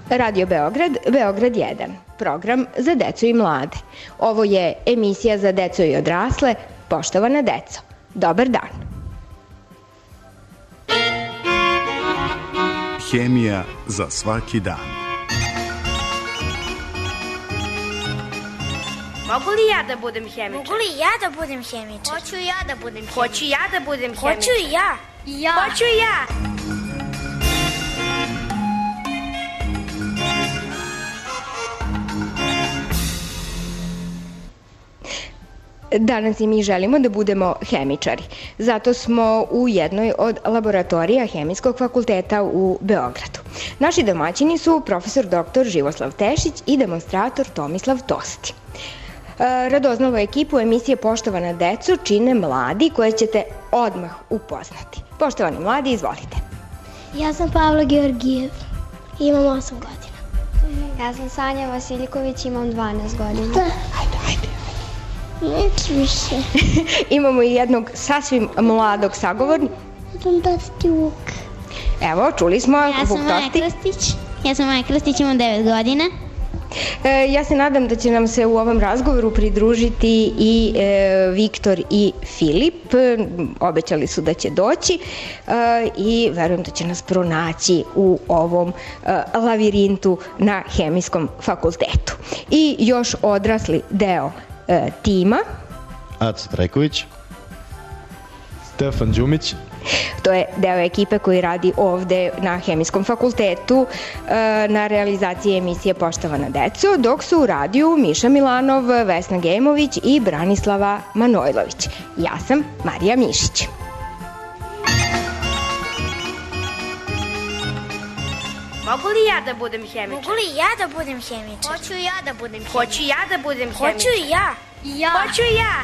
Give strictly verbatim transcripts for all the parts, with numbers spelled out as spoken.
Radio Beograd, Beograd jedan, program za decu i mlade. Ovo je emisija za decu i odrasle. Poštovana deco, dobar dan. Hemija za svaki dan. Mogu li ja da budem hemičar? Mogu li ja da budem hemičar? Hoću ja da budem hemičar. Hoću ja da budem hemičar. Hoću i ja. Ja. Hoću i ja. Danas i mi želimo da budemo hemičari. Zato smo u jednoj od laboratorija Hemijskog fakulteta u Beogradu. Naši domaćini su profesor doktor Živoslav Tešić i demonstrator Tomislav Tosti. Radoznalu ekipu emisije Poštovana deco čine mladi koje ćete odmah upoznati. Poštovani mladi, izvolite. Ja sam Pavla Georgijev, imam osam godina. Ja sam Sanja Vasiljković, imam dvanaest godina. Da. Ajde, ajde. Neću više. Imamo i jednog sasvim mladog sagovornika. Ja sam Tosti Vuk. Evo, čuli smo Ja Vuk sam Maja Tosti. Krstić. Ja sam Maja Krstić, imam devet godina. E, ja se nadam da će nam se u ovom razgovoru pridružiti i e, Viktor i Filip. Obećali su da će doći e, i verujem da će nas pronaći u ovom e, lavirintu na Hemijskom fakultetu. I još odrasli deo e, tima. Aca Trajković. Stefan Đumić. To je deo ekipe koji radi ovde na Hemijskom fakultetu na realizaciji emisije Poštovana deco, dok su u radiju Miša Milanov, Vesna Gemović i Branislava Manojlović. Ja sam Marija Mišić. Mogu li ja da budem hemičar? Mogu li ja da budem hemičar? Hoću ja da budem hemičar. Hoću ja da budem hemičar. Hoću i ja. Ja. Hoću i ja.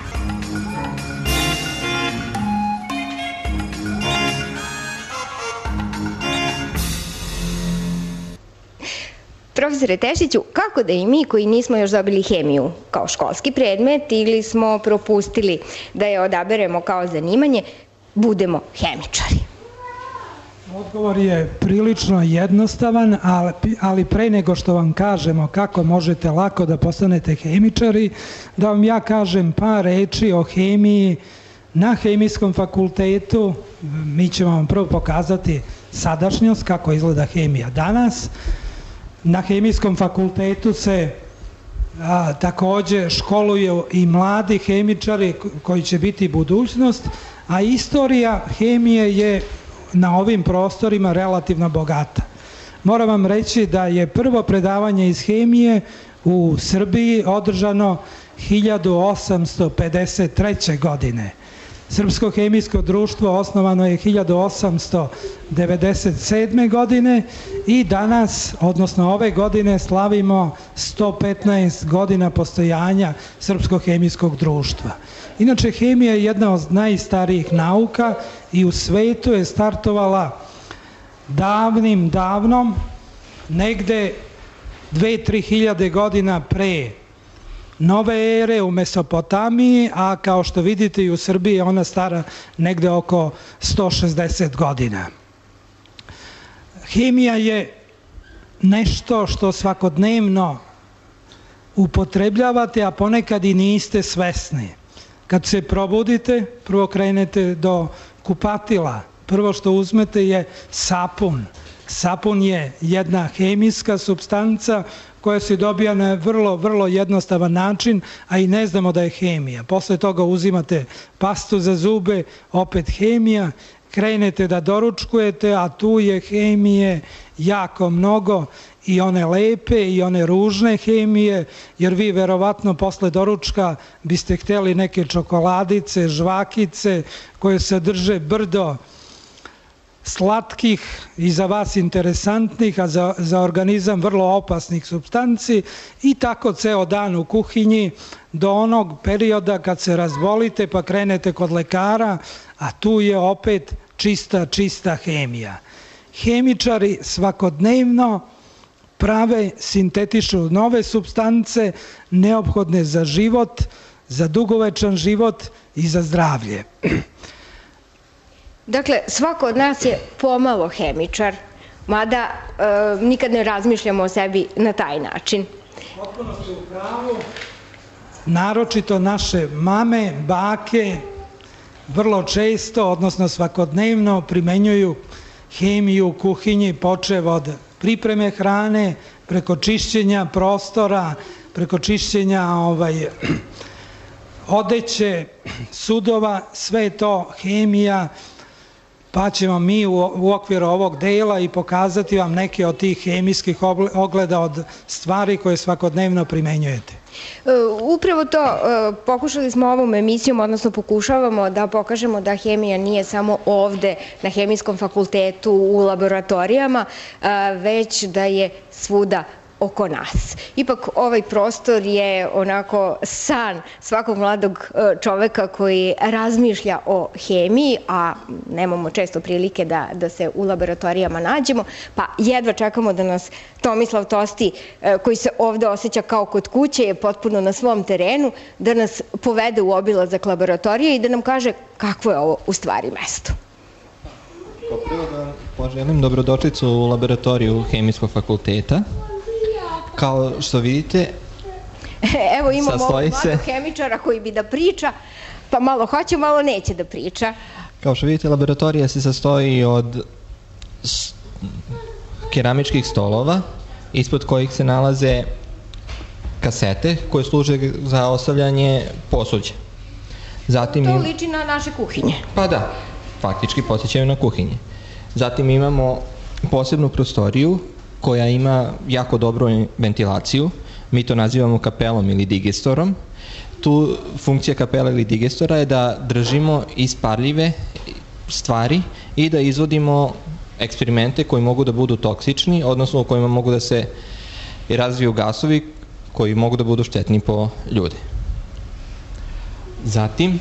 Profesore Tešiću, kako da i mi koji nismo još dobili hemiju kao školski predmet ili smo propustili da je odaberemo kao zanimanje, budemo hemičari? Odgovor je prilično jednostavan, ali pre nego što vam kažemo kako možete lako da postanete hemičari, da vam ja kažem par reči o hemiji na Hemijskom fakultetu. Mi ćemo vam prvo pokazati sadašnjost, kako izgleda hemija danas. Na Hemijskom fakultetu se a, takođe školuju i mladi hemičari koji će biti budućnost, a istorija hemije je na ovim prostorima relativno bogata. Moram vam reći da je prvo predavanje iz hemije u Srbiji održano hiljadu osamsto pedeset treće. godine. Srpsko hemijsko društvo osnovano je hiljadu osamsto devedeset sedme. godine i danas, odnosno ove godine, slavimo sto petnaest godina postojanja Srpskog hemijskog društva. Inače, hemija je jedna od najstarijih nauka i u svetu je startovala davnim, davnom, negde dve do tri hiljade godina pre nove ere u Mesopotamiji, a kao što vidite i u Srbiji ona stara negde oko sto šezdeset godina. Hemija je nešto što svakodnevno upotrebljavate, a ponekad i niste svesni. Kad se probudite, prvo krenete do kupatila. Prvo što uzmete je sapun. Sapun je jedna hemijska supstanca koja se dobija na vrlo, vrlo jednostavan način, a i ne znamo da je hemija. Posle toga uzimate pastu za zube, opet hemija, krenete da doručkujete, a tu je hemije jako mnogo, i one lepe i one ružne hemije, jer vi verovatno posle doručka biste hteli neke čokoladice, žvakice koje sadrže brdo slatkih i za vas interesantnih, a za, za organizam vrlo opasnih supstanci, i tako ceo dan u kuhinji do onog perioda kad se razbolite pa krenete kod lekara, a tu je opet čista, čista hemija. Hemičari svakodnevno prave, sintetišu nove supstance neophodne za život, za dugovečan život i za zdravlje. Dakle, svako od nas je pomalo hemičar. Mada e, nikad ne razmišljamo o sebi na taj način. Potpuno ste u pravu. Naročito naše mame, bake, vrlo često, odnosno svakodnevno primenjuju hemiju u kuhinji, počev od pripreme hrane, preko čišćenja prostora, preko čišćenja ovaj, odeće, sudova, sve je to hemija, pa ćemo mi u, u okviru ovog dela i pokazati vam neke od tih hemijskih ogleda od stvari koje svakodnevno primenjujete. Upravo to, pokušali smo ovom emisijom, odnosno pokušavamo da pokažemo da hemija nije samo ovde na Hemijskom fakultetu u laboratorijama, već da je svuda oko nas. Ipak ovaj prostor je onako san svakog mladog čoveka koji razmišlja o hemiji, a nemamo često prilike da, da se u laboratorijama nađemo, pa jedva čekamo da nas Tomislav Tosti, koji se ovde osjeća kao kod kuće, je potpuno na svom terenu, da nas povede u obilazak laboratorije i da nam kaže kakvo je ovo u stvari mesto. Kao prvo da vam poželim dobrodošlicu u laboratoriju Hemijskog fakulteta. Kao što vidite, evo imamo ovog se... mladog hemičara koji bi da priča, pa malo hoće, malo neće da priča. Kao što vidite, laboratorija se sastoji od keramičkih stolova, ispod kojih se nalaze kasete koje služe za ostavljanje posuđa. Zatim to im... liči na naše kuhinje. Pa da, faktički podsjećaju na kuhinje. Zatim imamo posebnu prostoriju koja ima jako dobru ventilaciju. Mi to nazivamo kapelom ili digestorom. Tu funkcija kapela ili digestora je da držimo isparljive stvari i da izvodimo eksperimente koji mogu da budu toksični, odnosno u kojima mogu da se razviju gasovi koji mogu da budu štetni po ljude. Zatim,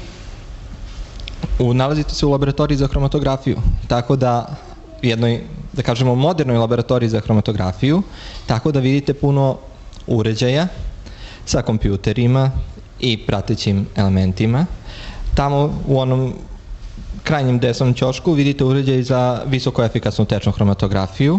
u, nalazite se u laboratoriji za hromatografiju, tako da jednoj, da kažemo, modernoj laboratoriji za hromatografiju, tako da vidite puno uređaja sa kompjuterima i pratećim elementima. Tamo u onom krajnjem desnom ćošku vidite uređaj za visoko efikasnu tečnu hromatografiju.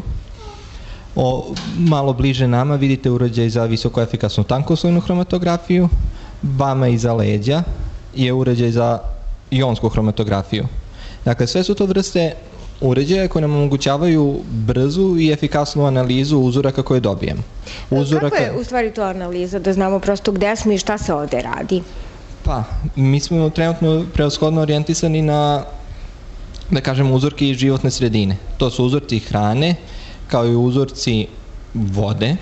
O, malo bliže nama vidite uređaj za visoko efikasnu tankoslojnu hromatografiju. Vama iza leđa je uređaj za ionsku hromatografiju. Dakle, sve su to vrste uređaja koje nam omogućavaju brzu i efikasnu analizu uzoraka koje dobijemo. Uzoraka... Kako je u stvari to analiza, da znamo prosto gde smo i šta se ovde radi? Pa, mi smo trenutno prevashodno orijentisani na, da kažemo, uzorke iz životne sredine. To su uzorci hrane, kao i uzorci vode,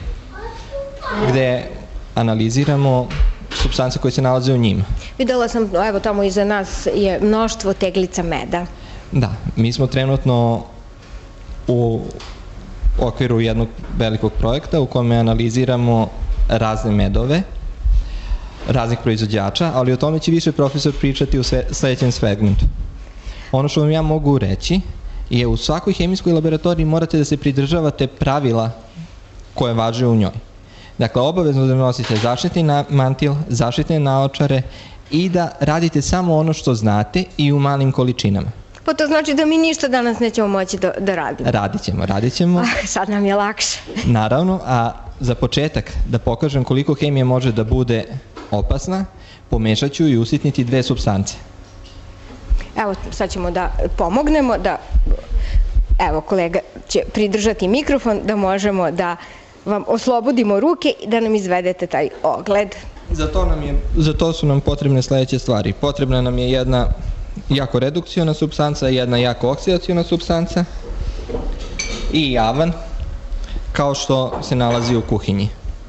gde analiziramo supstance koje se nalaze u njima. Videla sam, evo tamo iza nas je mnoštvo teglica meda. Da, mi smo trenutno u okviru jednog velikog projekta u kome analiziramo razne medove, raznih proizvođača, ali o tome će više profesor pričati u sledećem segmentu. Ono što vam ja mogu reći je u svakoj hemijskoj laboratoriji morate da se pridržavate pravila koje važe u njoj. Dakle, obavezno da nosite zaštitni mantil, zaštitne naočare i da radite samo ono što znate i u malim količinama. Pa to znači da mi ništa danas nećemo moći da, da radimo. Radit ćemo, radit ćemo. Ah, sad nam je lakše. Naravno, a za početak da pokažem koliko hemija može da bude opasna, pomešat ću i usitniti dve supstance. Evo, sad ćemo da pomognemo, da, evo, kolega će pridržati mikrofon, da možemo da vam oslobodimo ruke i da nam izvedete taj ogled. Za to, nam je, za to su nam potrebne sledeće stvari. Potrebna nam je jedna jako redukciona supstanca, jedna jako oksidaciona supstanca i javan, kao što se nalazi u kuhinji.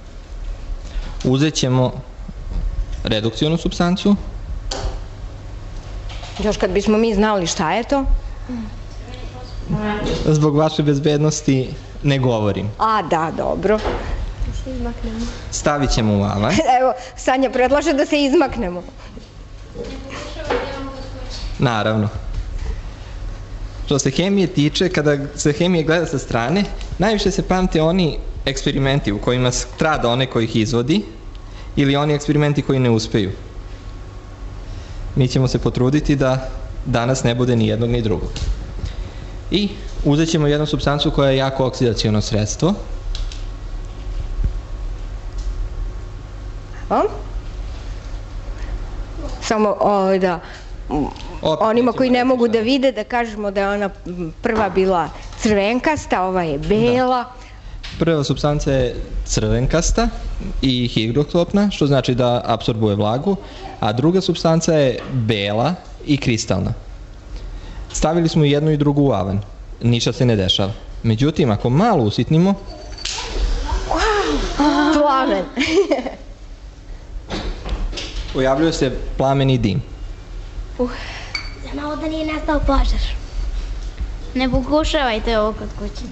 Uzet ćemo redukcionu supstancu. Još kad bismo mi znali šta je to? Zbog vaše bezbednosti ne govorim. A, da, dobro. Da se izmaknemo. Stavit ćemo u avan. Evo, Sanja predlaže da se izmaknemo. Naravno. Što se hemije tiče, kada se hemije gleda sa strane, najviše se pamte oni eksperimenti u kojima strada onaj koji ih izvodi ili oni eksperimenti koji ne uspeju. Mi ćemo se potruditi da danas ne bude ni jednog ni drugog. I uzet ćemo jednu supstancu koja je jako oksidaciono sredstvo. A? Samo o, da Opet onima nećemo koji ne reći mogu šta. da vide da kažemo da je ona prva bila crvenkasta, ova je bela. Prva supstanca je crvenkasta i higroklopna, što znači da apsorbuje vlagu, a druga supstanca je bela i kristalna. Stavili smo jednu i drugu u avan. Ništa se ne dešava. Međutim, ako malo usitnimo, Plamen. pojavljuje se plamen i dim. Za malo da nije nastao požar. Ne pokušavajte ovo kod kuće.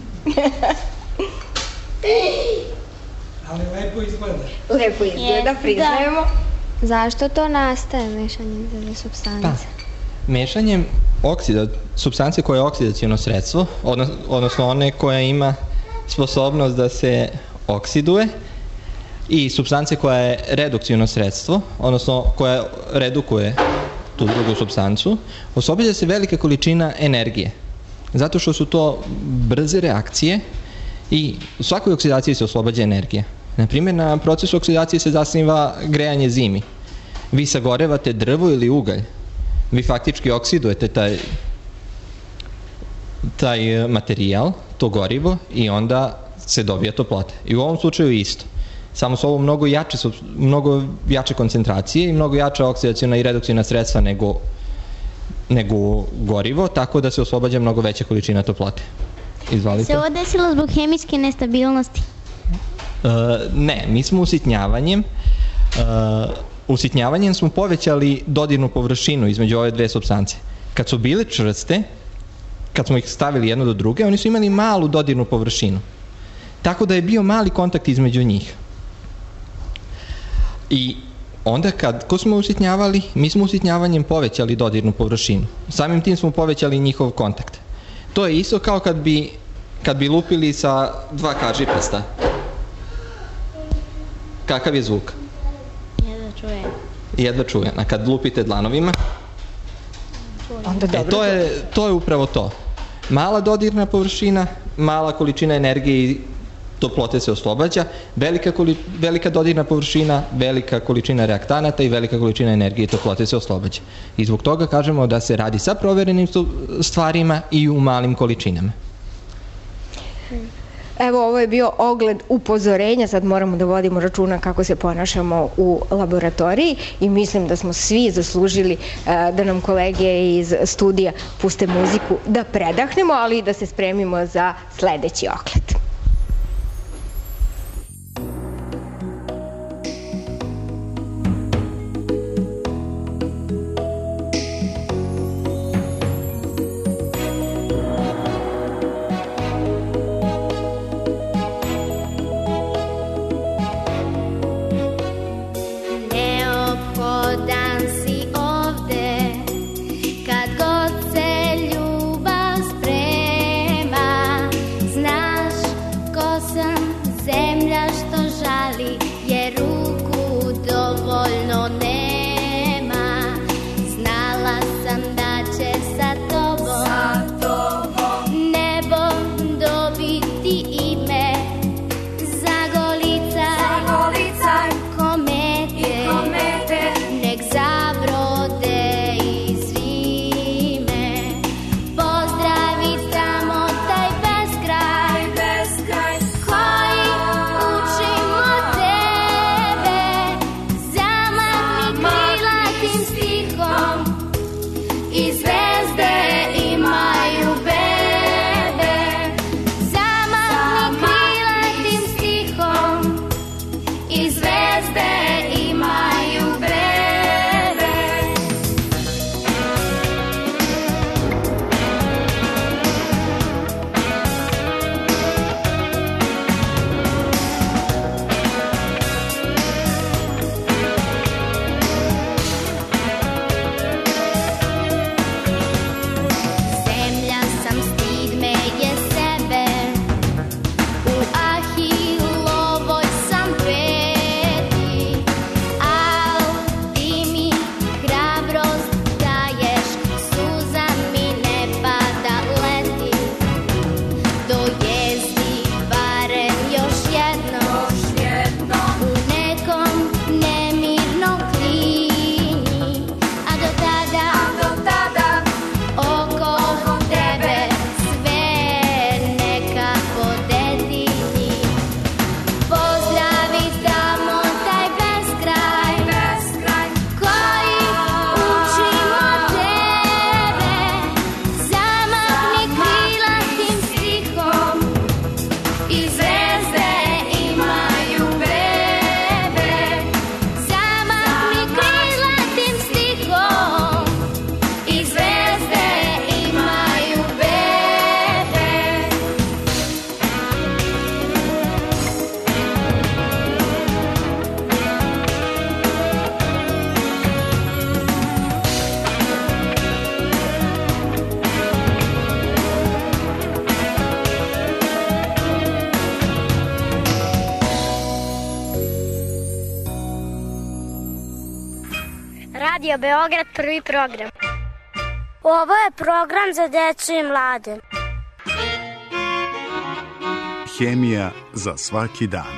Ali lepo izgleda. Lepo izgleda, Jeste, priznajemo. Zašto to nastaje mešanjem dve supstance? Pa, mešanjem oksida, supstance koja je oksidaciono sredstvo, odnos, odnosno one koja ima sposobnost da se oksiduje, i supstance koja je redukciono sredstvo, odnosno koja redukuje tu drugu supstancu, oslobađa se velika količina energije. Zato što su to brze reakcije i u svakoj oksidaciji se oslobađa energija. Naprimjer, na procesu oksidacije se zasniva grejanje zimi. Vi sagorevate drvo ili ugalj. Vi faktički oksidujete taj, taj materijal, to gorivo, i onda se dobija toplota. I u ovom slučaju isto. Samo su ovo mnogo jače, mnogo jače koncentracije i mnogo jača oksidaciona i redukciona sredstva nego, nego gorivo, tako da se oslobađa mnogo veća količina toplote. Izvalite. Se ovo desilo zbog hemijske nestabilnosti? Uh, ne, mi smo usitnjavanjem uh, usitnjavanjem smo povećali dodirnu površinu između ove dve supstance. Kad su bile čvrste, kad smo ih stavili jedno do druge, oni su imali malu dodirnu površinu. Tako da je bio mali kontakt između njih. I onda kad ko smo usitnjavali, mi smo usitnjavanjem povećali dodirnu površinu. Samim tim smo povećali njihov kontakt. To je isto kao kad bi, kad bi lupili sa dva kažiprsta. Kakav je zvuk? Jedva čujem. Jedva čujem. A kad lupite dlanovima? Onda dobro. E, to je, to je upravo to. Mala dodirna površina, mala količina energije i toplote se oslobađa, velika, koli, velika dodirna površina, velika količina reaktanata i velika količina energije i toplote se oslobađa. I zbog toga kažemo da se radi sa proverenim stvarima i u malim količinama. Evo, ovo je bio ogled upozorenja, sad moramo da vodimo računa kako se ponašamo u laboratoriji i mislim da smo svi zaslužili da nam kolege iz studija puste muziku da predahnemo, ali i da se spremimo za sledeći ogled. Kad god se ljubav sprema, znaš Radio Beograd, prvi program. Ovo je program za decu i mlade. Hemija za svaki dan.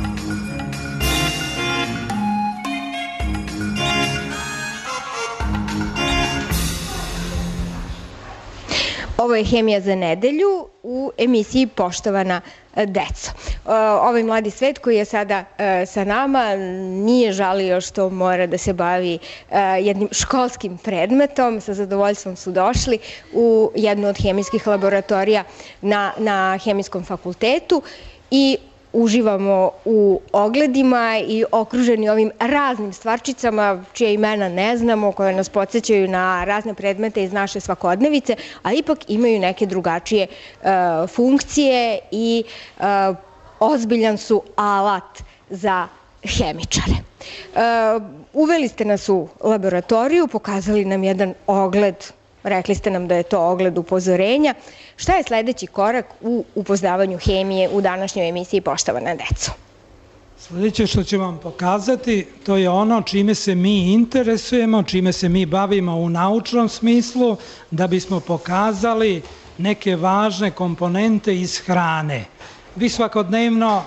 Ovo je Hemija za nedelju u emisiji Poštovana deco. Ovaj mladi svet koji je sada sa nama nije žalio što mora da se bavi jednim školskim predmetom. Sa zadovoljstvom su došli u jednu od hemijskih laboratorija na, na Hemijskom fakultetu i uživamo u ogledima i okruženi ovim raznim stvarčicama čije imena ne znamo, koje nas podsjećaju na razne predmete iz naše svakodnevice, a ipak imaju neke drugačije uh, funkcije i uh, ozbiljan su alat za hemičare. Uh, uveli ste nas u laboratoriju, pokazali nam jedan ogled. Rekli ste nam da je to ogled upozorenja. Šta je sledeći korak u upoznavanju hemije u današnjoj emisiji Poštovana deco? Sledeće što ću vam pokazati, to je ono čime se mi interesujemo, čime se mi bavimo u naučnom smislu, da bismo pokazali neke važne komponente iz hrane. Vi svakodnevno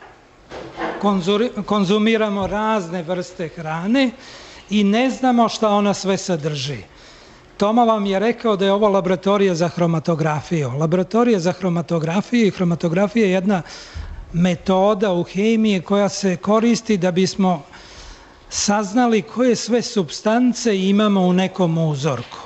konzumiramo razne vrste hrane i ne znamo šta ona sve sadrži. Toma vam je rekao da je ovo laboratorija za hromatografiju. Laboratorija za hromatografiju i hromatografija je jedna metoda u hemiji koja se koristi da bismo saznali koje sve supstance imamo u nekom uzorku.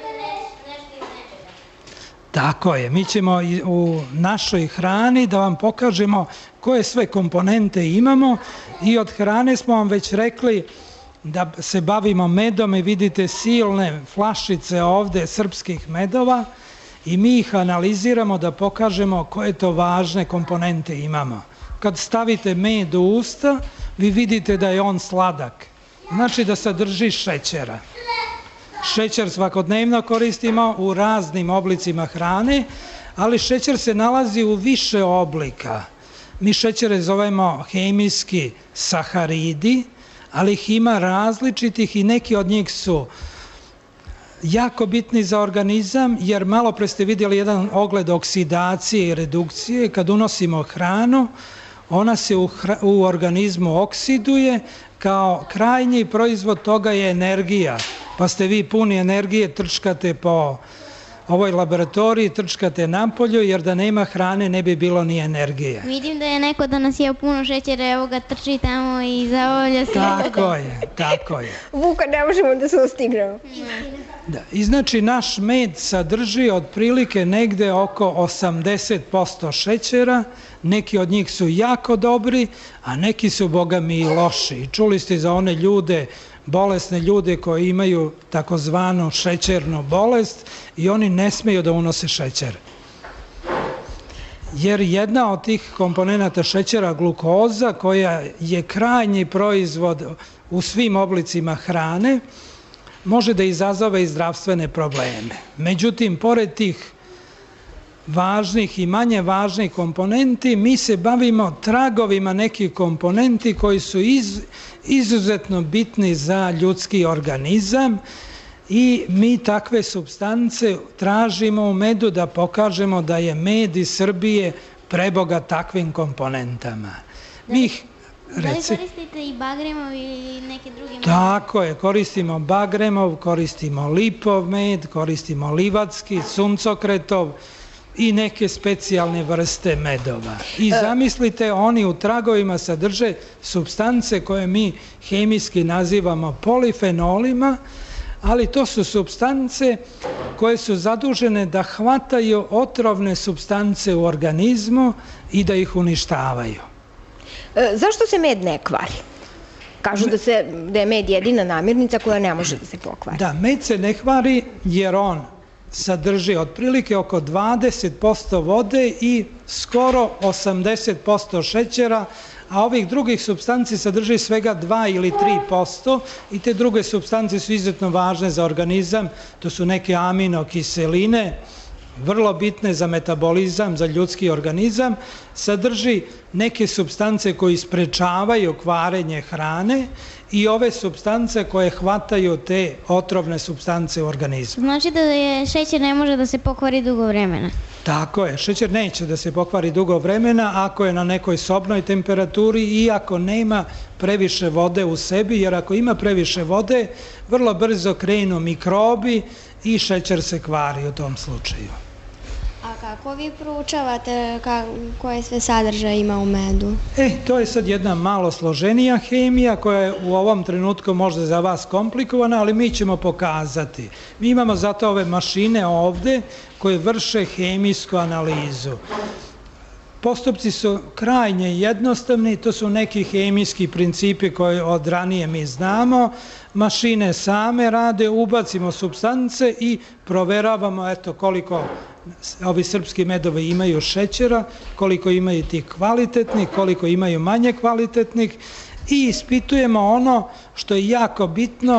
Tako je, mi ćemo u našoj hrani da vam pokažemo koje sve komponente imamo i od hrane smo vam već rekli da se bavimo medom i vidite silne flašice ovde srpskih medova i mi ih analiziramo da pokažemo koje to važne komponente imamo. Kad stavite med u usta, vi vidite da je on sladak. Znači da sadrži šećera. Šećer svakodnevno koristimo u raznim oblicima hrane, ali šećer se nalazi u više oblika. Mi šećere zovemo hemijski saharidi, ali ih ima različitih i neki od njih su jako bitni za organizam, jer malo pre ste vidjeli jedan ogled oksidacije i redukcije. Kad unosimo hranu, ona se u, hra, u organizmu oksiduje, kao krajnji proizvod toga je energija. Pa ste vi puni energije, trčkate po ovoj laboratoriji, trčkate napolju, jer da nema hrane ne bi bilo ni energije. Vidim da je neko danas jeo puno šećera, evo ga trči tamo i zavolja se. Tako je, tako je. Vuka ne možemo da se ustignemo. Da, i znači naš med sadrži otprilike negde oko osamdeset posto šećera, neki od njih su jako dobri, a neki su boga mi i loši. I čuli ste za one ljude, bolesne ljude koji imaju takozvanu šećernu bolest i oni ne smeju da unose šećer. Jer jedna od tih komponenata šećera, glukoza, koja je krajnji proizvod u svim oblicima hrane, može da izazove i zdravstvene probleme. Međutim, pored tih važnih i manje važnih komponenti, mi se bavimo tragovima nekih komponenti koji su iz, izuzetno bitni za ljudski organizam i mi takve supstance tražimo u medu da pokažemo da je med iz Srbije prebogat takvim komponentama. Mi ih, da li koristite i bagremov ili neke druge med? Tako je, koristimo bagremov, koristimo lipov med, koristimo livatski, suncokretov i neke specijalne vrste medova. I zamislite, oni u tragovima sadrže supstance koje mi hemijski nazivamo polifenolima, ali to su supstance koje su zadužene da hvataju otrovne supstance u organizmu i da ih uništavaju. E, zašto se med ne kvari? Kažu da, se, da je med jedina namirnica koja ne može da se pokvari. Da, med se ne kvari jer on sadrži otprilike oko dvadeset posto vode i skoro osamdeset posto šećera, a ovih drugih supstanci sadrži svega dva ili tri posto i te druge supstance su izuzetno važne za organizam. To su neke aminokiseline, vrlo bitne za metabolizam, za ljudski organizam, sadrži neke supstance koji sprečavaju kvarenje hrane i ove supstance koje hvataju te otrovne supstance u organizmu. Znači da je šećer ne može da se pokvari dugo vremena? Tako je, šećer neće da se pokvari dugo vremena ako je na nekoj sobnoj temperaturi i ako nema previše vode u sebi, jer ako ima previše vode, vrlo brzo krenu mikrobi i šećer se kvari u tom slučaju. A kako vi proučavate koje sve sadržaje ima u medu? E, to je sad jedna malo složenija hemija koja je u ovom trenutku možda za vas komplikovana, ali mi ćemo pokazati. Mi imamo zato ove mašine ovde koje vrše hemijsku analizu. Postupci su krajnje jednostavni, to su neki hemijski principi koje od ranije mi znamo. Mašine same rade, ubacimo supstance i proveravamo eto koliko ovi srpski medovi imaju šećera, koliko imaju tih kvalitetnih, koliko imaju manje kvalitetnih i ispitujemo ono što je jako bitno,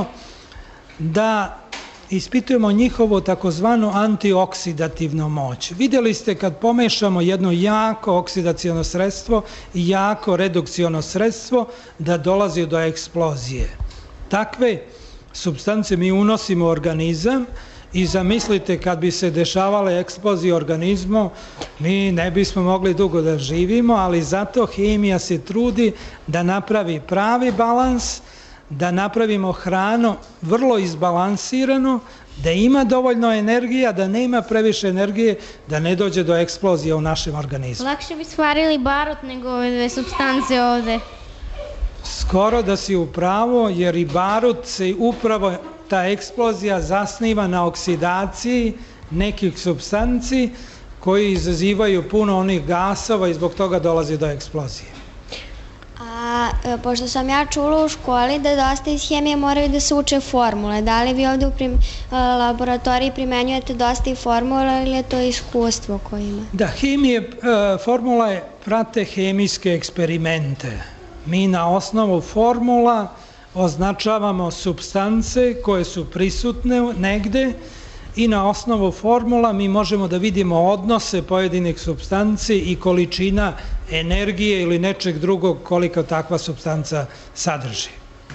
da ispitujemo njihovu takozvanu antioksidativnu moć. Vidjeli ste kad pomešamo jedno jako oksidaciono sredstvo i jako redukciono sredstvo da dolazi do eksplozije. Takve supstance mi unosimo u organizam i zamislite kad bi se dešavale eksplozije u organizmu, mi ne bismo mogli dugo da živimo, ali zato hemija se trudi da napravi pravi balans, da napravimo hranu vrlo izbalansiranu, da ima dovoljno energije, da nema previše energije, da ne dođe do eksplozije u našem organizmu. Lakše bi stvarili barut nego ove dve supstance ovde. Skoro da si u pravu, jer i barut se upravo, ta eksplozija zasniva na oksidaciji nekih supstanci koji izazivaju puno onih gasova i zbog toga dolazi do eksplozije. A pošto sam ja čula u školi da dosta iz hemije moraju da se uče formule, da li vi ovde u laboratoriji primenjujete dosta i formula ili je to iskustvo koje ima? Da, hemije, formule prate hemijske eksperimente. Mi na osnovu formula označavamo supstance koje su prisutne negde i na osnovu formula mi možemo da vidimo odnose pojedinih supstanci i količina energije ili nečeg drugog koliko takva supstanca sadrži.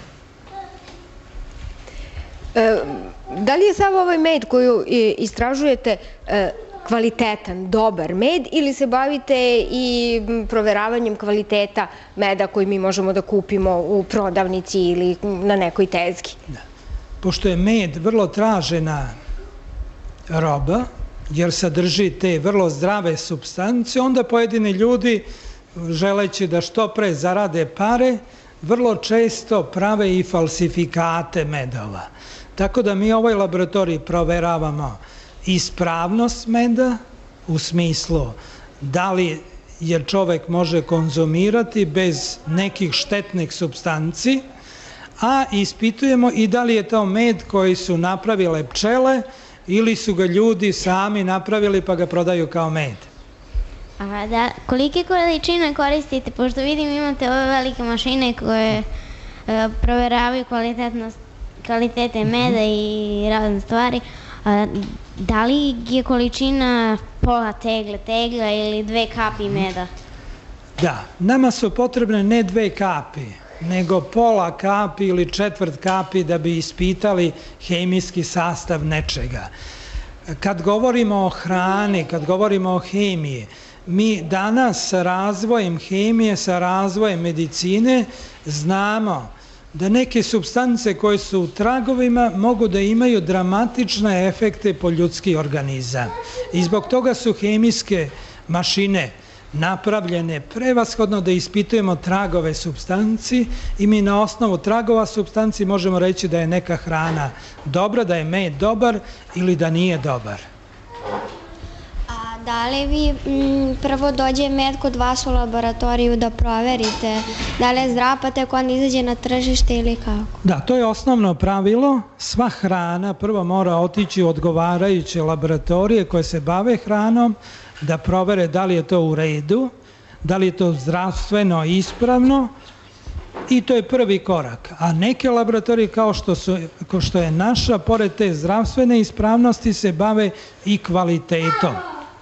E, da li je sav ovaj med koju istražujete e, kvalitetan, dobar med ili se bavite i proveravanjem kvaliteta meda koji mi možemo da kupimo u prodavnici ili na nekoj tezgi? Da. Pošto je med vrlo tražena roba, jer sadrži te vrlo zdrave supstance, onda pojedini ljudi, želeći da što pre zarade pare, vrlo često prave i falsifikate medova. Tako da mi u ovoj laboratoriji proveravamo ispravnost meda u smislu da li je čovek može konzumirati bez nekih štetnih supstanci, a ispitujemo i da li je to med koji su napravile pčele ili su ga ljudi sami napravili pa ga prodaju kao med. A da, kolike količine koristite? Pošto vidim imate ove velike mašine koje e, proveravaju kvalitetnost, kvalitete meda i razne stvari. A, da li je količina pola tegle, tegla ili dve kapi meda? Da, nama su potrebne ne dve kapi, nego pola kapi ili četvrt kapi da bi ispitali hemijski sastav nečega. Kad govorimo o hrani, kad govorimo o hemiji, mi danas sa razvojem hemije, sa razvojem medicine znamo da neke supstance koje su u tragovima mogu da imaju dramatične efekte po ljudski organizam. I zbog toga su hemijske mašine napravljene prevashodno da ispitujemo tragove supstanci i mi na osnovu tragova supstanci možemo reći da je neka hrana dobra, da je med dobar ili da nije dobar. A da li vi m, prvo dođe med kod vas u laboratoriju da proverite da li je zdrav pa tek on izađe na tržište ili kako? Da, to je osnovno pravilo. Sva hrana prvo mora otići u odgovarajuće laboratorije koje se bave hranom, da provere da li je to u redu, da li je to zdravstveno ispravno I to je prvi korak. A neke laboratorije kao što, su, kao što je naša, pored te zdravstvene ispravnosti, se bave i kvalitetom.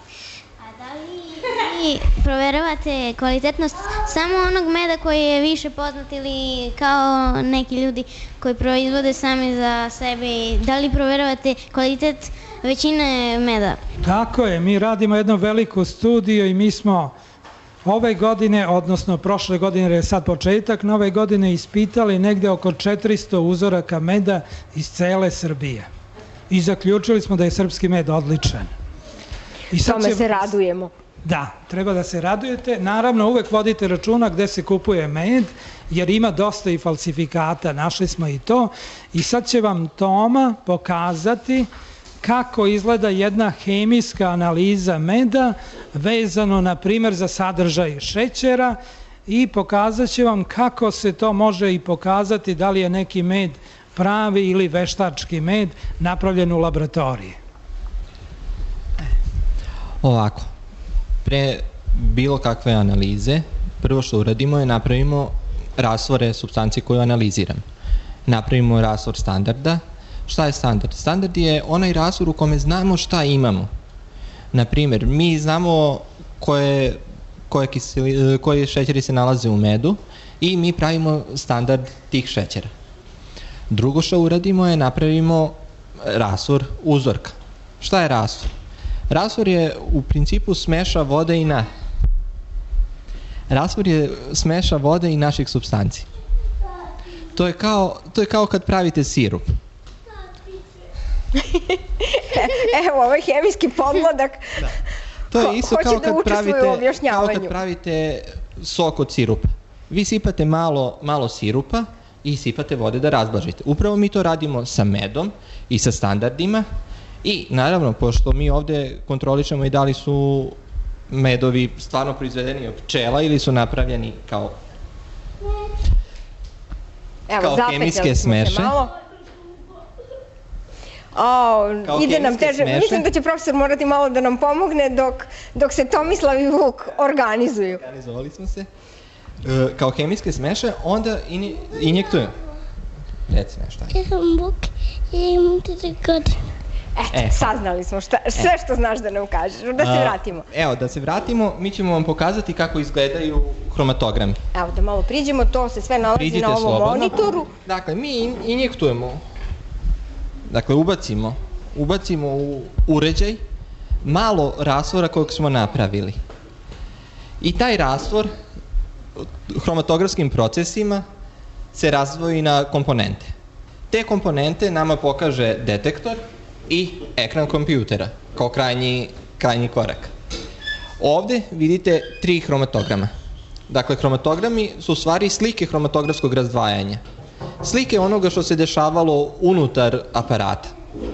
Vi proveravate kvalitetnost samo onog meda koji je više poznat ili kao neki ljudi koji proizvode sami za sebe? Da li proveravate kvalitet većine meda? Tako je, mi radimo jednu veliku studiju i mi smo ove godine, odnosno prošle godine, jer je sad početak nove godine, ispitali negde oko četiristo uzoraka meda iz cele Srbije. I zaključili smo da je srpski med odličan. I sad Tome će... se radujemo. Da, treba da se radujete. Naravno, uvek vodite računa gde se kupuje med, jer ima dosta i falsifikata, našli smo i to. I sad će vam Toma pokazati kako izgleda jedna hemijska analiza meda vezano, na primjer, za sadržaj šećera i pokazat će vam kako se to može i pokazati da li je neki med pravi ili veštački med napravljen u laboratoriji. Ovako, pre bilo kakve analize, prvo što uradimo je napravimo rastvore supstancije koju analiziramo. Napravimo rastvor standarda. Šta je standard? Standard je onaj rastvor u kome znamo šta imamo. Naprimjer, mi znamo koje, koje, kiseli, koje šećeri se nalaze u medu i mi pravimo standard tih šećera. Drugo što uradimo je napravimo rastvor uzorka. Šta je rastvor? Rastvor je u principu smeša vode i na. Rastvor je smeša vode i naših supstanci. To je kao, to je kao kad pravite sirup. Evo, ovaj hemijski podmladak. Da. To je isto Ho, kao kad, da pravite, kao kad pravite sok od sirupa. Vi sipate malo, malo sirupa i sipate vode da razblažite. Upravo mi to radimo sa medom i sa standardima. I naravno, pošto mi ovde kontrolišemo i da li su medovi stvarno proizvedeni od pčela ili su napravljeni kao, Evo, kao hemijske smeše. O, ide nam teže. Smeše. Mislim da će profesor morati malo da nam pomogne dok, dok se Tomislav i Vuk organizuju. Organizovali smo se. E, kao hemijske smeše, onda in, injektujemo. Reci nešto. Ja sam Vuk i imam tri godine. Eto, e. saznali smo šta, sve što znaš da nam kažeš. Da se vratimo. Evo, da se vratimo, mi ćemo vam pokazati kako izgledaju hromatogrami. Evo, da malo priđemo, to se sve nalazi Priđite na ovom slobodno. monitoru. Dakle, mi injektujemo, dakle, ubacimo, ubacimo u uređaj malo rastvora kojeg smo napravili. I taj rastvor hromatografskim procesima se razdvoji na komponente. Te komponente nama pokaže detektor i ekran kompjutera kao krajnji, krajnji korak. Ovde vidite tri hromatograma. Dakle, hromatogrami su u stvari slike hromatografskog razdvajanja. Slike onoga što se dešavalo unutar aparata.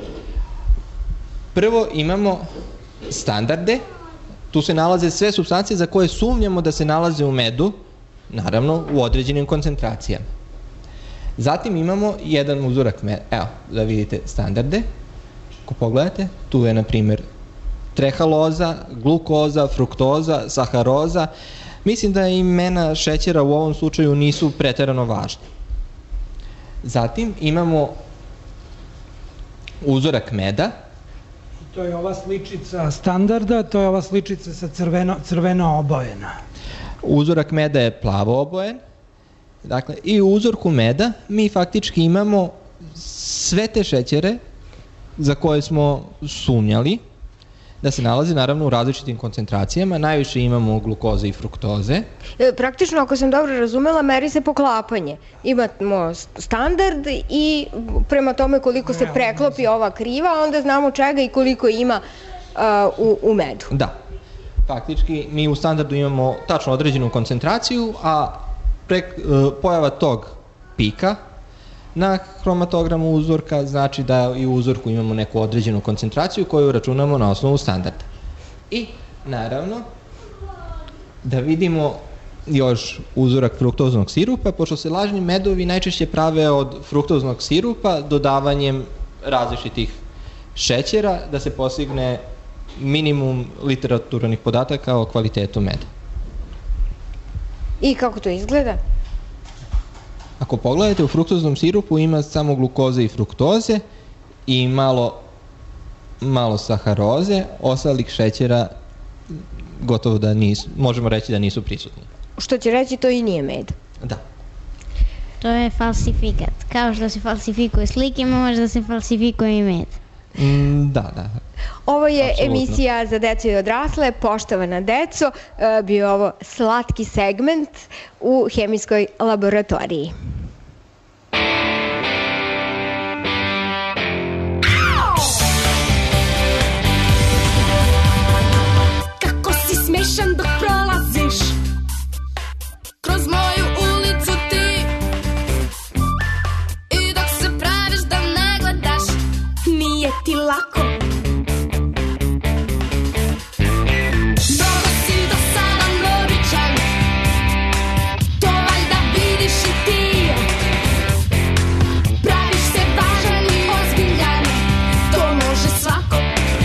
Prvo imamo standarde. Tu se nalaze sve supstancije za koje sumnjamo da se nalaze u medu, naravno u određenim koncentracijama. Zatim imamo jedan uzorak meda. Evo, da vidite standarde. Ako pogledate, tu je, na primjer, trehaloza, glukoza, fruktoza, saharoza. Mislim da imena šećera u ovom slučaju nisu preterano važne. Zatim imamo uzorak meda. To je ova sličica standarda, to je ova sličica sa crveno, crveno obojena. Uzorak meda je plavo obojen. Dakle, i u uzorku meda mi faktički imamo sve te šećere za koje smo sumnjali da se nalaze naravno u različitim koncentracijama. Najviše imamo glukoze i fruktoze. E, praktično, ako sam dobro razumela, meri se poklapanje. Imamo standard i prema tome koliko se preklopi ova kriva, onda znamo čega i koliko ima uh, u, u medu. Da. Faktički, mi u standardu imamo tačno određenu koncentraciju, a pre, uh, pojava tog pika na hromatogramu uzorka znači da i u uzorku imamo neku određenu koncentraciju koju računamo na osnovu standarda. I naravno da vidimo još uzorak fruktoznog sirupa, pošto se lažni medovi najčešće prave od fruktoznog sirupa dodavanjem različitih šećera da se postigne minimum literaturnih podataka o kvalitetu meda. I kako to izgleda? ako pogledate, u fruktoznom sirupu ima samo glukoze i fruktoze i malo, malo saharoze, ostalih šećera gotovo da nisu, možemo reći da nisu prisutni. Što će reći, to i nije med. Da. To je falsifikat. Kao što se falsifikuje slike, može da se falsifikuje i med. Mm, da, da. Ovo je Apsolutno. Emisija za decu i odrasle. Poštovana deco, e, bio ovo slatki segment u hemijskoj laboratoriji. Kako si smešan dok prolaziš kroz moju ulicu ti, i dok se praviš da ne gledaš, nije ti lako. Mnogo si do sada logičan, to valjda vidiš i ti. Praviš se važan i ozbiljan, to može svako.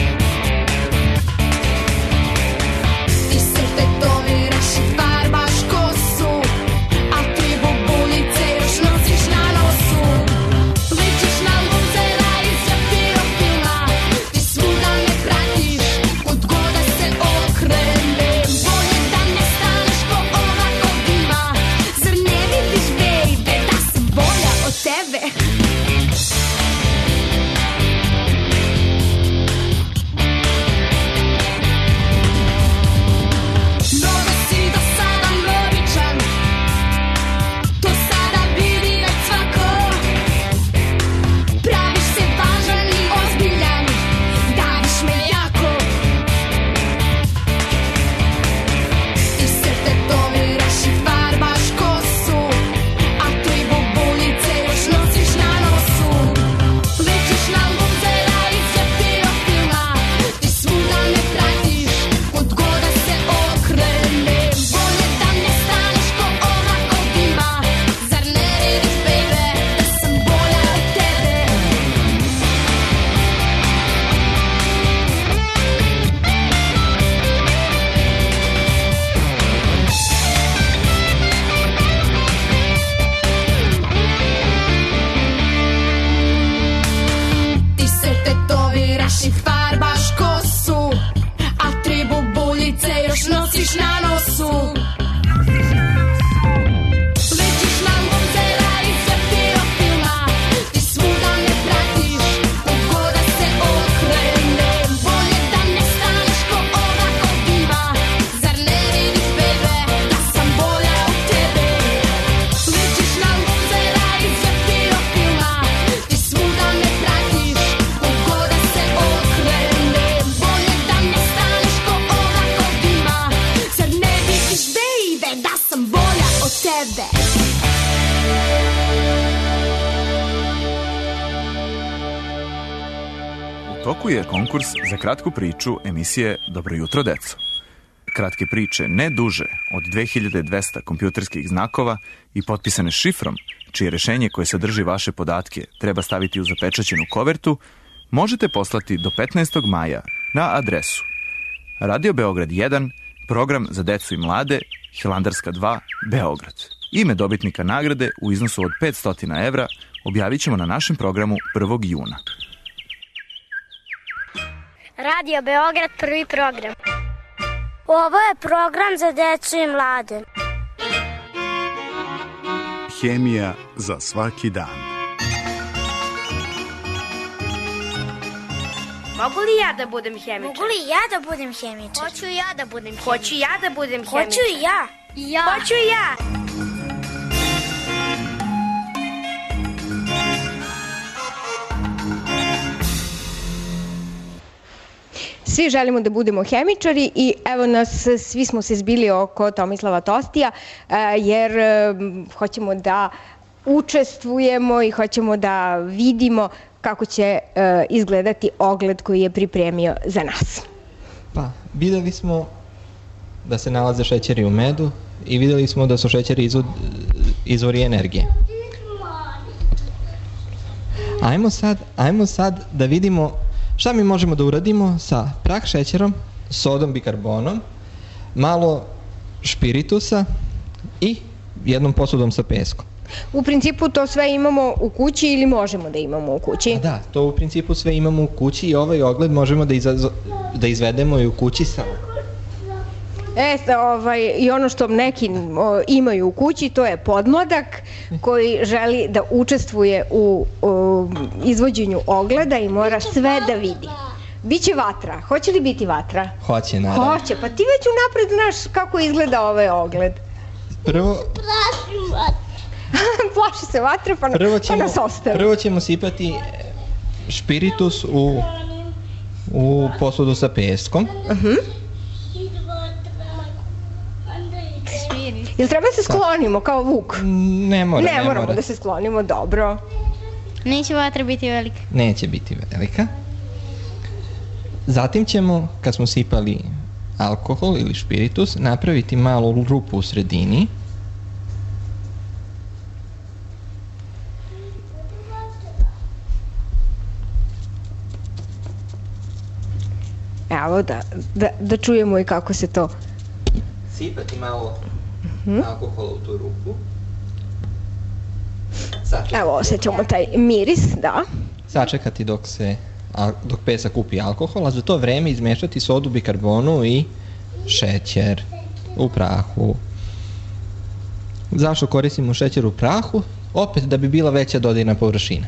Ti se tetoviraš i farbaš kosu, a ti bubuljice još nosiš na nosu. Ličiš na luzera iz Japiro filma, ti svuda me pratiš, kud god da se okrenem. Bolje da ne staneš ko ovako dima, zar ne vidiš, baby, da sam bolja od tebe? Mnogo si do sada logičan, to sada vidi već svako. Praviš se važan i ozbiljan, daviš me jako. Ti se tetoviraš i farbaš kosu, a tri bubuljice još nosiš na nosu. Ličiš na luzera iz Japiro filma, ti svuda me pratiš, kud god da se okrenem. Bolje da ne staneš ko ovako dima, zar ne vidiš, baby, da sam bolja od tebe? Ti se tetoviraš i farbaš kosu, a tri bubuljice još nosiš na nosu. Ličiš na luzera iz Japiro filma, ti svuda me pratiš, kud god da se okrenem. Bolje da ne staneš ko ovako dima, zar ne vidiš, baby, da sam bolja od tebe? Ličiš na luzera iz Japiro filma, ti svuda me pratiš, kud god da se okrenem. Bolje da ne staneš ko ovako dima, zar ne vidiš, baby, da sam bolja od tebe? U toku je konkurs za kratku priču emisije Dobro jutro, deco. Kratke priče ne duže od dve hiljade dvesta kompjuterskih znakova i potpisane šifrom, čije rešenje koje sadrži vaše podatke treba staviti u zapečaćenu kovertu, možete poslati do petnaestog maja na adresu Radio Beograd jedan, program za decu i mlade, Hilandarska dva, Beograd. Ime dobitnika nagrade u iznosu od petsto evra objavit ćemo na našem programu prvog juna. Radio Beograd, prvi program. Ovo je program za decu i mlade. Hemija za svaki dan. Mogu li ja da budem hemičar? Mogu li ja da budem hemičar? Hoću ja da budem hemičar. Hoću ja da budem hemičar. Hoću i ja. Ja. Hoću i ja. Svi želimo da budemo hemičari i evo nas, svi smo se zbili oko Tomislava Tostija e, jer e, hoćemo da učestvujemo i hoćemo da vidimo kako će e, izgledati ogled koji je pripremio za nas. Pa, videli smo da se nalaze šećeri u medu i videli smo da su šećeri izvod, izvori energije. Ajmo sad, ajmo sad da vidimo šta mi možemo da uradimo sa prah šećerom, sodom bikarbonom, malo špiritusa i jednom posudom sa peskom. U principu to sve imamo u kući ili možemo da imamo u kući? A da, to u principu sve imamo u kući i ovaj ogled možemo da, iza, da izvedemo i u kući samo. E, ovaj, i ono što neki o, imaju u kući, to je podmladak koji želi da učestvuje u o, izvođenju ogleda i mora sve da vidi. Biće vatra. Hoće li biti vatra? Hoće, naravno. Hoće, pa ti već unapred znaš kako izgleda ovaj ogled. Prvo... Plaši se vatre, pa, prvo ćemo, pa nas ostavi. Prvo ćemo sipati špiritus u, u posudu sa peskom. Uh-huh. Jel treba se sklonimo kao Vuk? Ne mora, ne, ne moramo mora. da se sklonimo, dobro. Neće vatra biti velika. Neće biti velika. Zatim ćemo, kad smo sipali alkohol ili špiritus, napraviti malu rupu u sredini. Evo da, da, da čujemo i kako se to... Sipati malo uh-huh. alkohola u tu rupu. Sačekati. Evo, osjećamo taj miris, da. Sačekati dok se dok pesak kupi alkohol, a za to vreme izmešati sodu, bikarbonu i šećer u prahu. Zašto koristimo šećer u prahu? Opet da bi bila veća dodirna površina.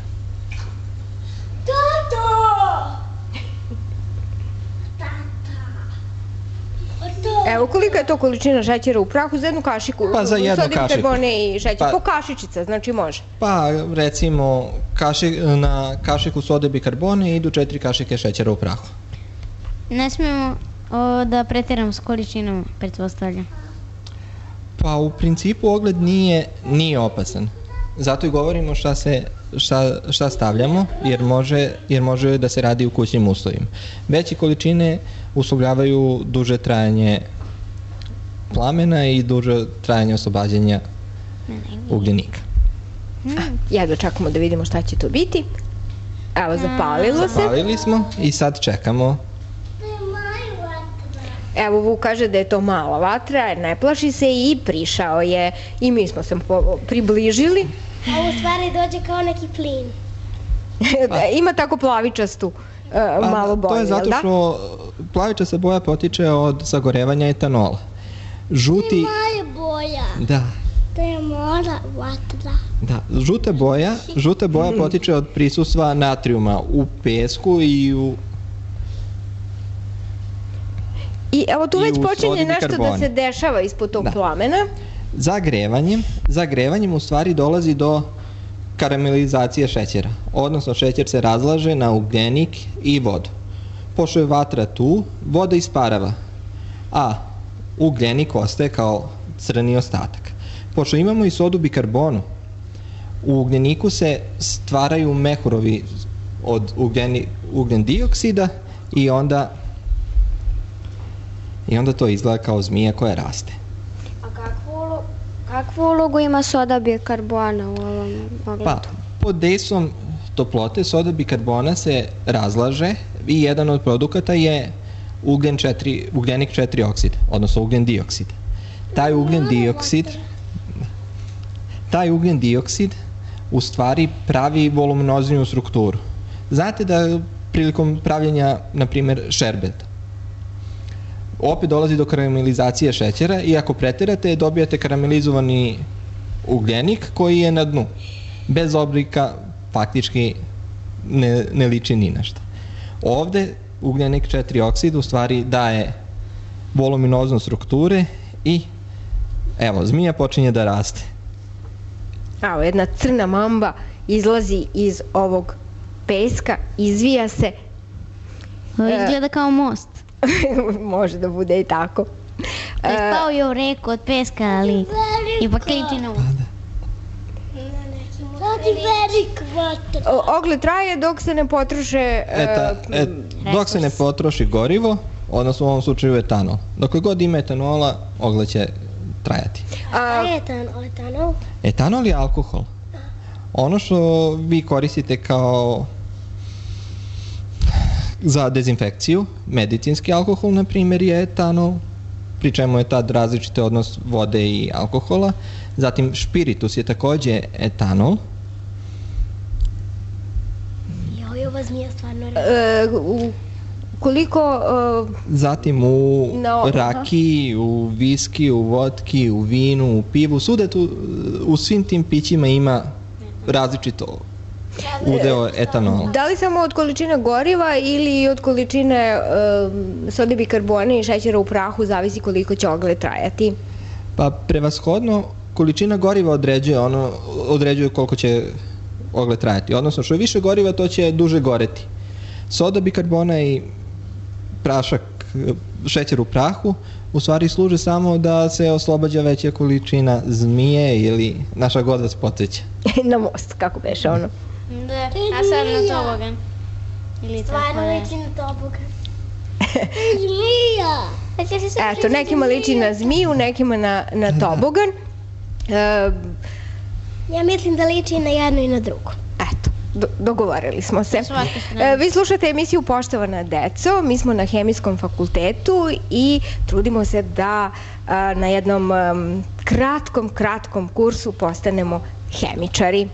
Evo, kolika je to količina šećera u prahu za jednu kašiku? Pa za jednu kašiku. Sodim karbone i šećer, pa, po kašičica, znači može? Pa recimo kaši, na kašiku sode bikarbone idu četiri kašike šećera u prahu. Ne smijemo o, da pretiramo s količinom, pretpostavljam. Pa u principu ogled nije, nije opasan. Zato i govorimo šta, se, šta, šta stavljamo, jer može, jer može da se radi u kućnim uslovima. Veće količine uslovljavaju duže trajanje plamena i duže trajanje oslobađanja ugljenika. Hmm. Jedva čekamo da vidimo šta će to biti. Evo, zapalilo se. Zapalili smo i sad čekamo. Evo, Vuk kaže da je to mala vatra, jer ne plaši se i prišao je. I mi smo se približili. A u stvari dođe kao neki plin. Da, ima tako plavičastu uh, malo boju, to je zato što plavičasta boja potiče od sagorevanja etanola. Žuti... To je moja boja. Da. To je moja vatra. Da, žuta boja, žuta boja potiče od prisustva natrijuma u pesku i u... I evo tu već počinje nešto da se dešava ispod tog plamena. Zagrevanjem, zagrevanjem u stvari dolazi do karamelizacije šećera. Odnosno šećer se razlaže na ugljenik i vodu. Pošto je vatra tu, voda isparava, a ugljenik ostaje kao crni ostatak. Pošto imamo i sodu bikarbonu, u ugljeniku se stvaraju mehurovi od ugljeni, ugljen dioksida i onda i onda to izgleda kao zmija koja raste. A kakvu ulogu, kakvu ulogu ima soda bikarbona u ovom ogledu? Pa, pod dejstvom toplote soda bikarbona se razlaže i jedan od produkata je ugljen četiri, ugljenik četiri oksid, odnosno ugljen dioksid. Taj ugljen dioksid taj ugljen dioksid u stvari pravi voluminozniju strukturu. Znate da prilikom pravljenja, na primjer, šerbeta, opet dolazi do karamelizacije šećera i ako preterate dobijate karamelizovani ugljenik koji je na dnu. Bez oblika faktički ne, ne liči ni na šta. Ovde ugljenik četiri oksid u stvari daje voluminoznost strukture i evo, zmija počinje da raste. Evo, jedna crna mamba izlazi iz ovog peska, izvija se. Izgleda kao most. Može da bude i tako. To je spao je u reku od peska, ali ipak liči na most. Sad je velik vatra. Ogled traje dok se ne potroše... Eta, et, dok se ne potroši gorivo, odnosno u ovom slučaju etanol. Dok god ima etanola, ogled će trajati. A je etanol? Etanol? Etanol je alkohol. Ono što vi koristite kao za dezinfekciju, medicinski alkohol, na primjer, je etanol. pri čemu je tad različiti odnos vode i alkohola. Zatim špiritus je takođe etanol. Joj, ova zmija stvarno... E, u, koliko... E, Zatim u no, rakiji, u viski, u vodki, u vinu, u pivu, svuda tu, u svim tim pićima ima različito udeo etanola. Da li samo od količine goriva ili od količine e, sode bikarbone i šećera u prahu zavisi koliko će ogled trajati? Pa prevashodno količina goriva određuje ono određuje koliko će ogled trajati. Odnosno što je više goriva to će duže goreti. Soda bikarbona i prašak, šećer u prahu u stvari služe samo da se oslobađa veća količina zmije ili naša god vas podsjeća. Na most, kako beše ono? Da, a sad na tobogan. Ili Stvarno tako liči na tobogan. Zmija! Eto, nekima liči na zmiju, nekima na, na tobogan. E, Ja mislim da liči na jedno i na drugo. eto, do, dogovorili smo se. Svaka strana. E, vi slušate emisiju Poštovana deco, mi smo na Hemijskom fakultetu i trudimo se da a, na jednom um, kratkom, kratkom kursu postanemo hemičari.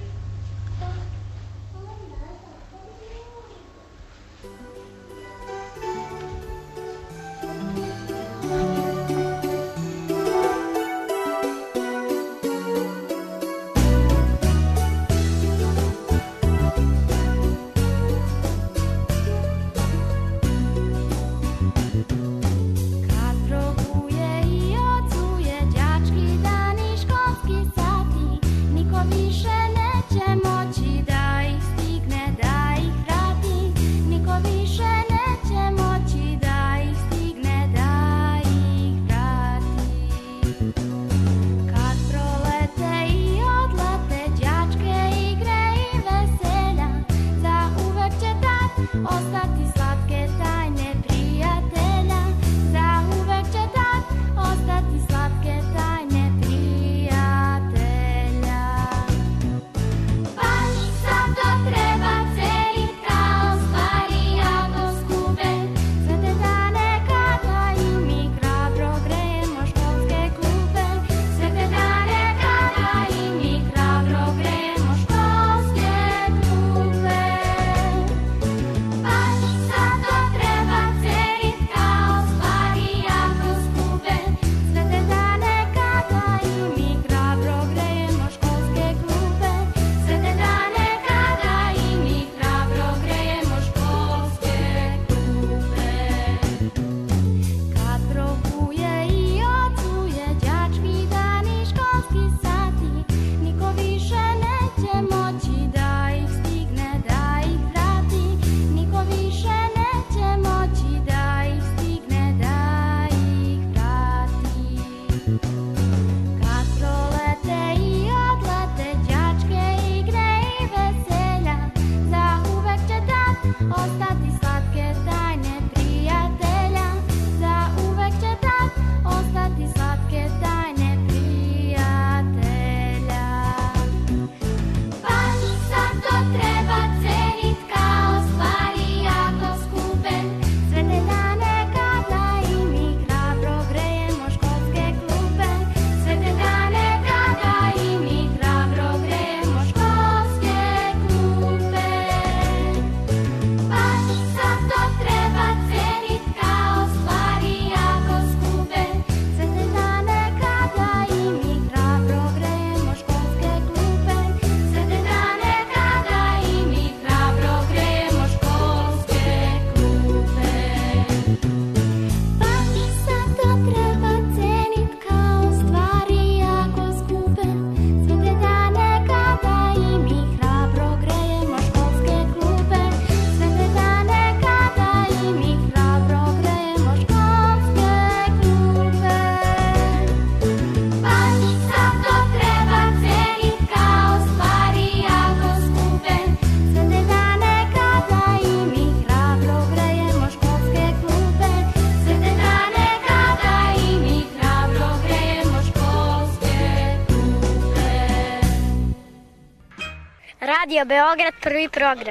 Radio Beograd, prvi program.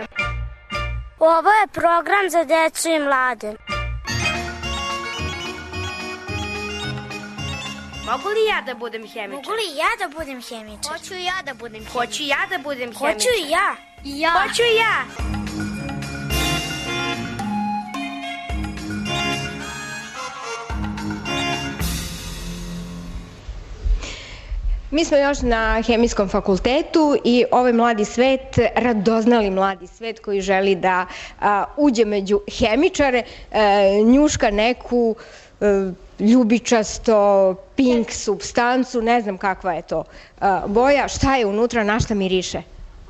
Ovo je program za decu i mlade. Mogu li ja da budem hemičar? Mogu li ja da budem hemičar? Hoću i ja da budem hemičar. Hoću i ja da budem hemičar. Hoću i ja. I ja. Hoću i ja. Mi smo još na Hemijskom fakultetu i ovaj mladi svet, radoznali mladi svet koji želi da a, uđe među hemičare, a, njuška neku a, ljubičasto, pink supstancu, ne znam kakva je to a, boja, šta je unutra, na šta miriše?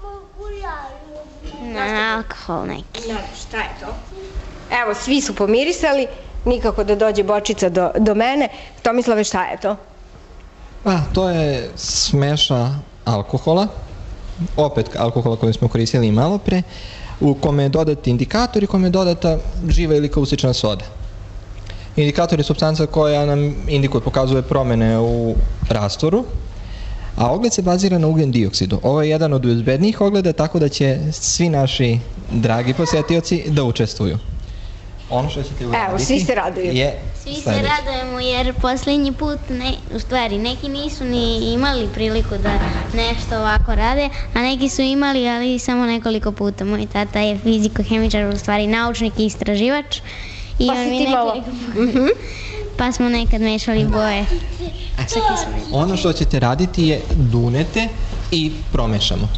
Na alkohol neki. Na, šta je to? Evo, svi su pomirisali, nikako da dođe bočica do, do mene. Tomislave, šta je to? Pa, to je smeša alkohola, opet alkohola koji smo koristili i malo pre, u kome je dodat indikator i kome je dodata živa ili kaustična soda. Indikator je supstanca koja nam indikuje, pokazuje promene u rastvoru, a ogled se bazira na ugljen dioksidu. Ovo je jedan od bezbednijih ogleda, tako da će svi naši dragi posetioci da učestvuju. Ono što ćete uraditi... Evo, svi se raduju. Je Svi se sledeće. radujemo jer posljednji put, ne, u stvari, neki nisu ni imali priliku da nešto ovako rade, a neki su imali, ali samo nekoliko puta. Moj tata je fiziko-hemičar, u stvari naučnik i istraživač. I Pa on si mi ti malo... nekoliko puta- Pa smo nekad mešali boje. Ono što ćete raditi je dunete i promešamo.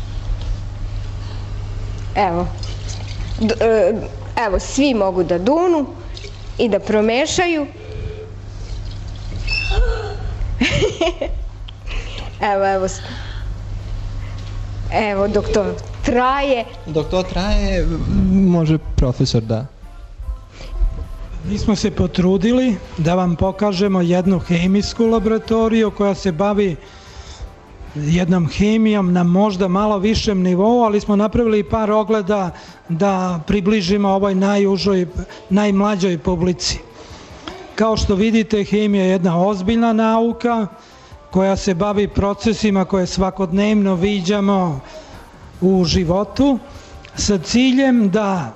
Evo, D, e, evo, svi mogu da dunu i da promešaju. Evo, evo, s- evo, dok to traje. Dok to traje, može profesor da... Mi smo se potrudili da vam pokažemo jednu hemijsku laboratoriju koja se bavi jednom hemijom na možda malo višem nivou, ali smo napravili par ogleda da približimo ovoj najužoj, najmlađoj publici. Kao što vidite, hemija je jedna ozbiljna nauka koja se bavi procesima koje svakodnevno viđamo u životu sa ciljem da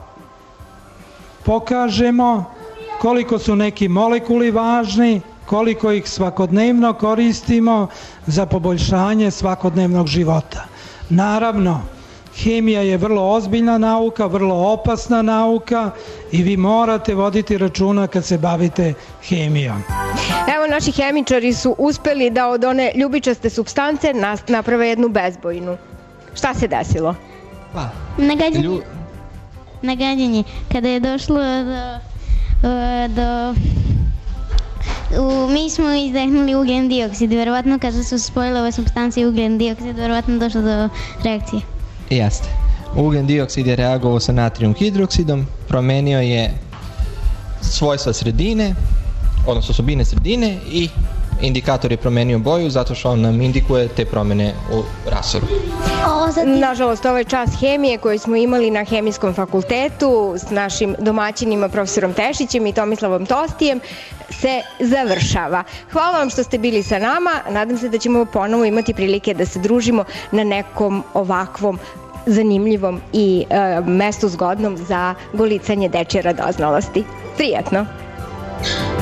pokažemo koliko su neki molekuli važni, koliko ih svakodnevno koristimo za poboljšanje svakodnevnog života. Naravno, hemija je vrlo ozbiljna nauka, vrlo opasna nauka i vi morate voditi računa kad se bavite hemijom. Evo, naši hemičari su uspeli da od one ljubičaste supstance nas- naprave jednu bezbojnu. Šta se desilo? Pa, Nagađanje, lju... nagađanje. Kada je došlo do... e, do u, mi smo izdehnuli ugljen dioksid, verovatno kada su spojile ove supstance i ugljen dioksid, verovatno došlo do reakcije. Jeste. Ugljen dioksid je reagovao sa natrijum hidroksidom, promenio je svojstva sredine, odnosno osobine sredine i indikator je promenio boju zato što on nam indikuje te promene u rasoru. Nažalost, ovaj čas hemije koji smo imali na Hemijskom fakultetu s našim domaćinima profesorom Tešićem i Tomislavom Tostijem se završava. Hvala vam što ste bili sa nama. Nadam se da ćemo ponovo imati prilike da se družimo na nekom ovakvom zanimljivom i e, mestu zgodnom za golicanje dečje radoznalosti. Prijatno!